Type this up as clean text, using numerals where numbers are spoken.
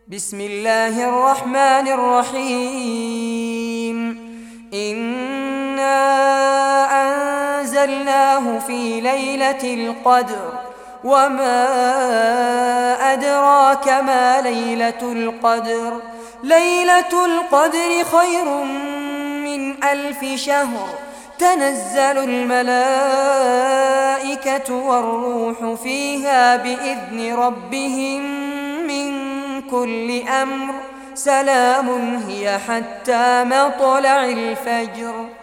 بسم الله الرحمن الرحيم. إنا أنزلناه في ليلة القدر وما أدراك ما ليلة القدر. ليلة القدر خير من 1000 شهر. تنزل الملائكة والروح فيها بإذن ربهم من كل أمر. سلام هي حتى مطلع الفجر.